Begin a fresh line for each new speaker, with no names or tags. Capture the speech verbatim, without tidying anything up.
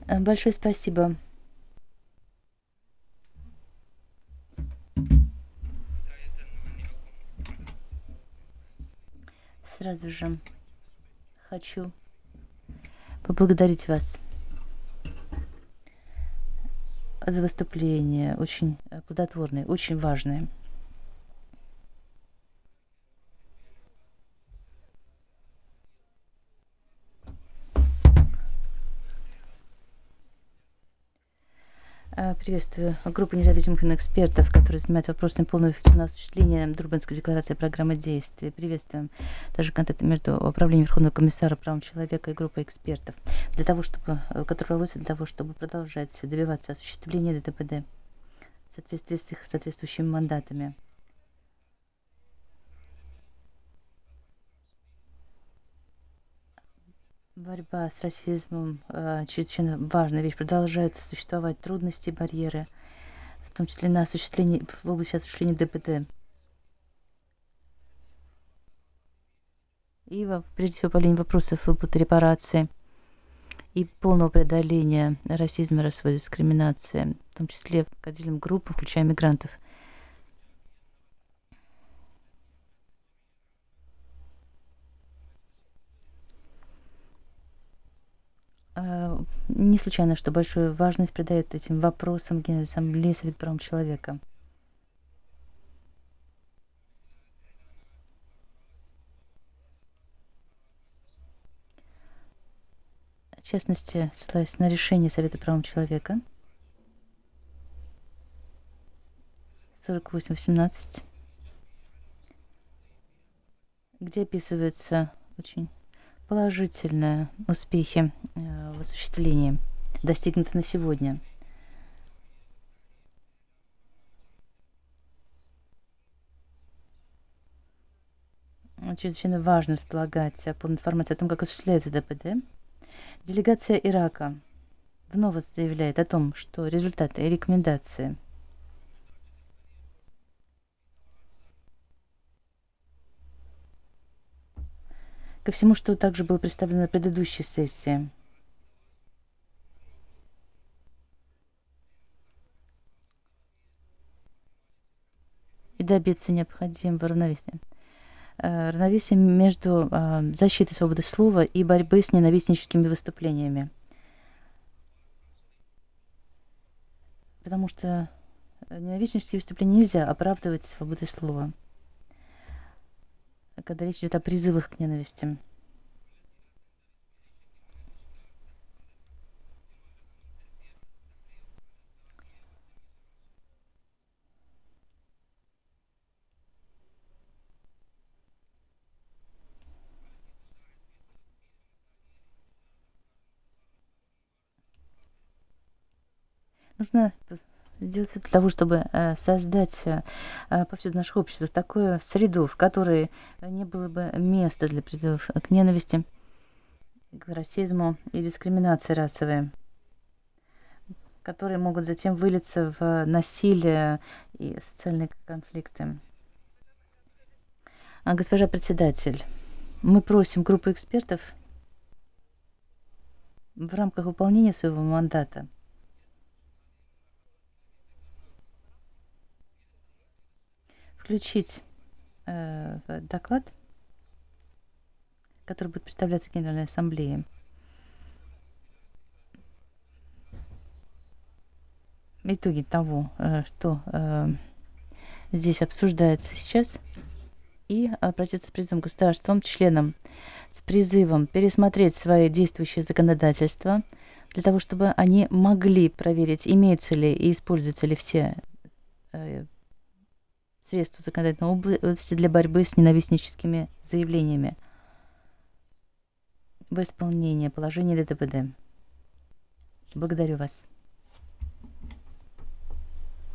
Э, Большое спасибо. Сразу же хочу поблагодарить вас за выступление, очень э, плодотворное, очень важное. Э, Приветствую группу независимых экспертов, которые занимаются вопросами полного эффективного осуществления Дурбанской декларации программы действий. Приветствуем также контакты между Управлением Верховного комиссара по правам человека и группой экспертов, для того, чтобы, э, которые проводятся для того, чтобы продолжать добиваться осуществления ДТПД в соответствии с их соответствующими мандатами. Борьба с расизмом э, чрезвычайно важная вещь. Продолжают существовать трудности, барьеры, в том числе на осуществлении, в области осуществления ДПД. И во- прежде всего по линии вопросов выплаты репарации и полного преодоления расизма и расовой дискриминации, в том числе к отдельным группам, включая мигрантов. Э, Не случайно, что большую важность придает этим вопросам Генеральной Ассамблеи Совета по правам человека. В частности, ссылаясь на решение Совета по правам человека сорок восемь восемнадцать, где описываются очень положительные успехи э, в осуществлении, достигнуты на сегодня. Чрезвычайно важно располагать полной информацией о том, как осуществляется ДПД. Делегация Ирака вновь заявляет о том, что результаты и рекомендации ко всему, что также было представлено на предыдущей сессии. И добиться необходимого равновесия. Равновесие между защитой свободы слова и борьбой с ненавистническими выступлениями. Потому что ненавистнические выступления нельзя оправдывать свободой слова, когда речь идет о призывах к ненависти. Нужно сделать все для того, чтобы создать повсюду наших обществах такую среду, в которой не было бы места для призывов к ненависти, к расизму и дискриминации расовой, которые могут затем вылиться в насилие и социальные конфликты. Госпожа председатель, мы просим группу экспертов в рамках выполнения своего мандата включить э, в доклад, который будет представляться Генеральной Ассамблее, итоги того, э, что э, здесь обсуждается сейчас, и обратиться с призывом к государствам, членам, с призывом пересмотреть свои действующие законодательства, для того, чтобы они могли проверить, имеются ли и используются ли все э, средства законодательной области для борьбы с ненавистническими заявлениями в исполнении положений ДТПД. Благодарю вас.